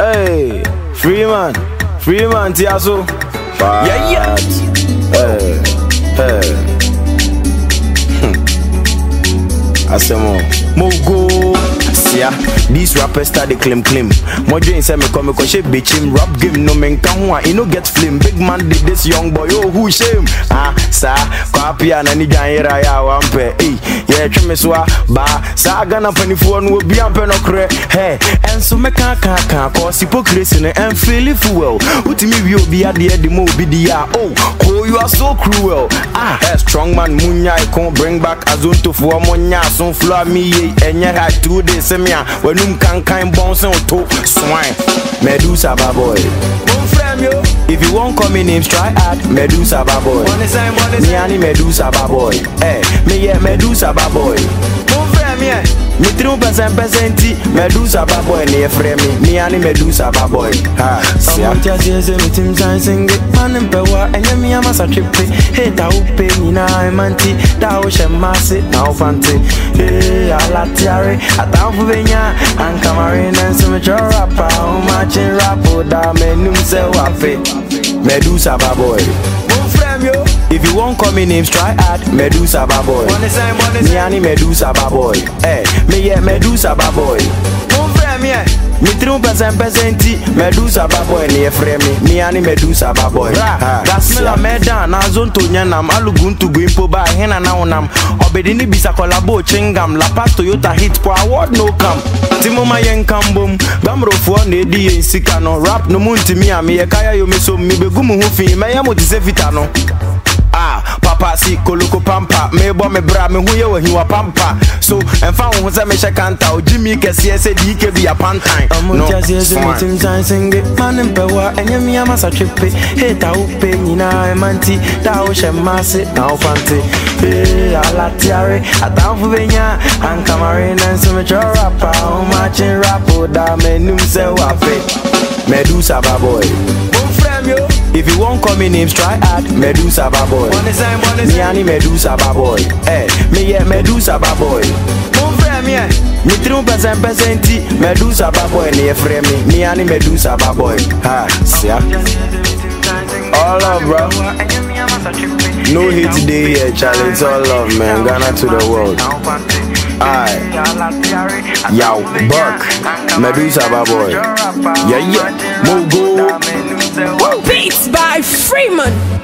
Hey, Freeman, Tiaso. Yeah. Hey. Asemo, Mogo. Yeah, these rappers start the claim. More dreams say me come shape bitch him rap game no men can one, he no get flame. Big man did this young boy, oh who shame? Sa copy and any guy ya wampe. Yeah, chime swa ba sa gana panifo no bi ampe no kre. Hey, and so me can cause hypocrisy and feel it well. Utimi wi obi ade the mo bi dia. Oh, you are so cruel. Hey, strong man munya I can bring back azonto for monya so flow me enye ha 2 days. When you can bounce on to swine. Medusa boy. If you won't call me names, try at Medusa boy. Me ani Medusa boy. Me yeah Medusa boy. Me 3% Medusa boy near frame me ani Medusa boy. Someone just says me team sing it. Man and power and me am a trip. Hey, that pay me now, I'm anti. That ocean mass it now fancy. Hey, I like Tiare. I down for Venya and Cameroon and some rapper. How much in rap or that men say wafe. Medusa boy. If you won't call me names, try at Medusa boy. Me ani Medusa boy. Me yeah Medusa boy. Me 3% Medusa boy near frame me ani Medusa boy. That's me la medan na zonto nyanam aluguntu gwimpo ba hena na onam obedini bisa collabo chingam la pass Toyota hit for award no come timo mayen kambom bamrofo na edi ensika no rap no munti mi ame ye kaya yo meso mi begumu ho fi me ya moti se fita no. Papa si koloko pampa me bo me bra me hu ye wahiwa pampa so enfa wo se me shekanta o Jimmy kese se di ke bi apantan no just me team sing it man empewa enye mi amasa tripe hey ta u pe nyina emanti ta o shemase na o fante hey ala tiare atam fu benya an Cameroon and some rapper o matching rap o da menum se wafe Medusa boy. If you won't call me names, try at Medusa boy. Me ani Medusa boy. Me yeah Medusa boy. Me 3% Medusa boy near frame me ani Medusa boy. Yeah. All love, bro. No hate today here, Charlie. It's all love, man. Ghana to the world. Yo, Burke, Medusa boy. Yeah. Mogo. Beats by Freeman.